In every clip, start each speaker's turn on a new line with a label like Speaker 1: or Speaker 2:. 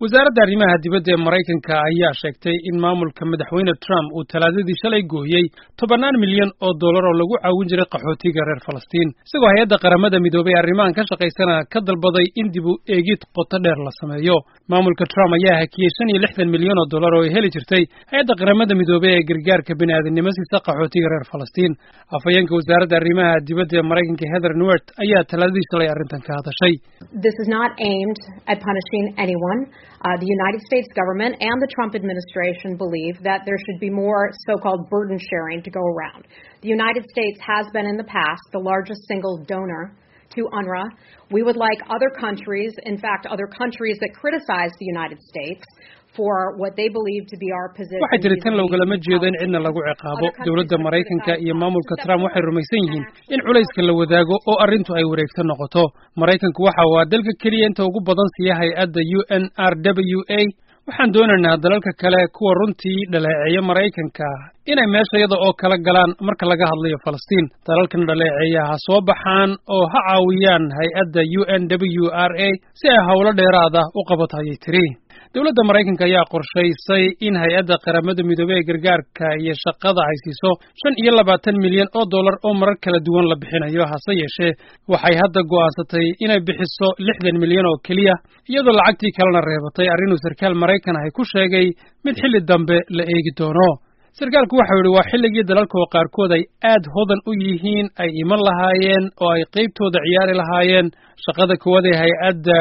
Speaker 1: wasaaradda arrimaha dibadda ee Maraykanka ayaa sheegtay in maamulka madaxweyne Trump uu talaadadii shalay gooyay $10 milyan oo lagu caawin jiray qaxootiga reer Falastiin isagoo hay'adda qaramada midoobay arrimahan ka shaqaysana ka dalbaday in dib u eegid qoto dheer la sameeyo. Maamulka Trump ayaa hakiyay $65 milyan oo ay heli jirtay hay'adda qaramada midoobay ee gargaarka bini'aadanimo siisa qaxootiga reer Falastiin. Afhayeenka wasaaradda arrimaha dibadda ee Maraykanka Heather Nauert ayaa talaadadii shalay arrintan ka hadashay.
Speaker 2: This is not aimed at punishing anyone. The United States government and the Trump administration believe that there should be more so-called burden sharing to go around. The United States has been in the past the largest single donor to UNRWA. We would like other countries, in fact, other countries that criticize the United States for what they believe to be our position.
Speaker 1: Waxay tiri tan lagama jeedo in cidna lagu ciqaabo. Dawladda Maraykanka iyo maamulka Trump waxay rumaysan yihiin in culayska la wadaago oo arrintu ay wareegsan noqoto. Maraykanku waxa uu dalka kaliya inta ugu badan siiya hay'adda UNRWA. Waxaan doonaynaa dalalka kale kuwa runtii dhaleeceeya Maraykanka inay meeshayada oo kala galaan marka laga hadlayo Falastiin. Dalalkan dhaleeceeya ha soo baxaan oo ha caawiyaan hay'adda UNRWA si ay hawlo dheeraad ah u qabato ayay tiri. Dawladda Maraykanka ayaa qorshaysay in hay'adda qaramada midoobay ee gargaarka iyo shaqada ay siiso $25 milyan oo marar kala duwan la bixinayo hase yeeshee waxay hadda go'aansatay inay bixiso $60 milyan oo kaliya iyadoo lacagtii kalena reebatay arrin uu sarkaal Maraykan ah ku sheegay mid xilli dambe la eegi doono. sarkaalku waxa uu yiri waa xilligii dalalka qaarkood ay aad hodan u yihiin ay iman lahaayeen oo ay qaybtooda ciyaari lahaayeen shaqada koowaad ee hay'adda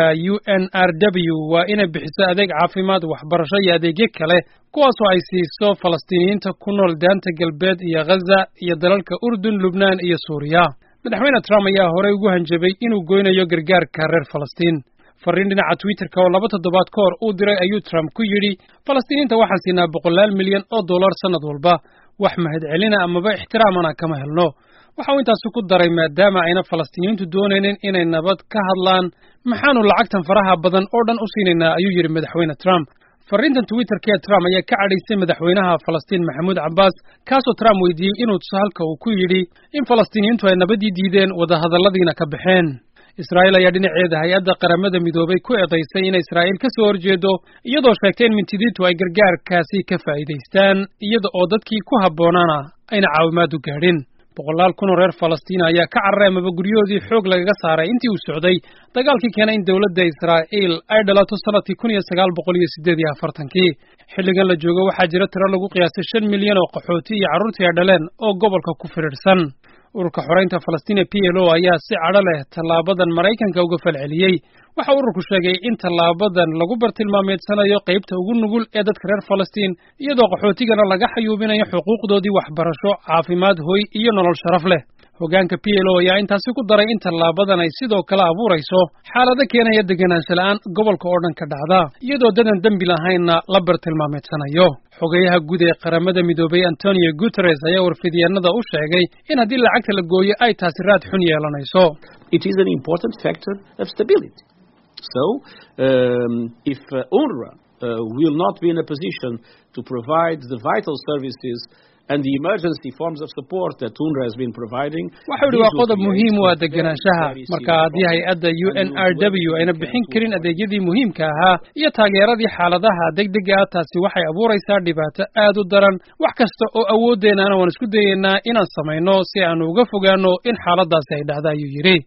Speaker 1: UNRW waa inay bixiso adeeg caafimaad waxbarasho iyo adeegyo kale kuwaas oo ay siiso Falastiiniyiinta ku nool daanta galbeed iyo Gaza iyo dalalka Urdun, Lubnaan iyo Suuriya. Madaxweyne Trump ayaa horey ugu hanjabay inuu goynayo gargaarka reer Falastiin. Fariin dhinaca Twitter-ka oo 2 toddobaad ka hor uu diray ayuu Trump ku yiri Falastiiniinta waxaan siinaa $100 milyan sanad walba wax mahad celina amaba ixtiraamana kama helno. waxa uu intaas ku daray maadaama ayna Falastiiniintu doonayeen inay nabad ka hadlaan maxaanu lacagtan faraha badan oo dhan u siinaynaa ayuu yiri madaxweyne Trump. Fariintan Twitter-ka Trump ayaa ka cadhaysay madaxweynaha Falastiin Mahmoud Abbas kaasoo Trump weydiiyay inuu halka uu ku yiri in Falastiiniintu ay nabadii diideen wada hadalladiina ka baxeen. Israa'iil ayaa dhinaceeda hay'adda qaramada midoobay ku eedaysay in Israa'iil ka soo horjeedo iyadoo sheegtay in mintidiintu ay gargaarkaasi ka faa'iideystaan iyada oo dadkii ku habboonaana ayna caawimaad u gaadhin. 100 kun oo reer Falastiin ayaa ka carray amaba guryahoodii xoog lagaga saaray intii uu socday dagaalkii keenay in dawladda Israa'iil ay dhalato sanadkii 1948. xilligan la joogo waxaa jira tiro lagu qiyaasay 5 milyan oo qaxooti iyo carruurtii ay dhaleen oo gobolka ku firirsan. ururka xoreynta Falastiin PLO ayaa si cadho leh tallaabadan Maraykanka uga falceliyay. waxa ururku sheegay in tallaabadan lagu bartilmaameedsanayo qaybta ugu nugul ee dadka reer Falastiin iyadoo qaxootigana laga xayuubinayo xuquuqdoodii waxbarasho, caafimaad, hoy iyo nolol sharaf leh. hoggaanka PLO ayaa intaasi ku daray in tallaabadan ay sidoo kale abuurayso xaalado keenaya deganaansho la'aan gobolka oo dhan ka dhacda iyadoo dadan dambi lahaynna la bartilmaameedsanayo. xogayaha guud ee qaramada midoobay Antonio Guterres ayaa warfidyaanada u sheegay in haddii lacagta la gooyo ay taasi raad xun yeelanayso.
Speaker 3: It is an important factor of stability. So, if UNRWA will not be in a position to provide the vital services and the emergency forms of support that UNRWA has been providing,
Speaker 1: waxa uu waa qodob muhiim u ah deganaanshaha marka haddii hay'adda UNRW ayna bixin karin adeegyadii muhiimka ahaa iyo taageeradii xaaladaha degdega ah taasi waxay abuuraysaa dhibaato aad u daran. wax kasta oo awoodeena waan isku dayeynaa inaan samayno si aan uga fogaano in xaaladaasi ay dhacdo ayuu yiri.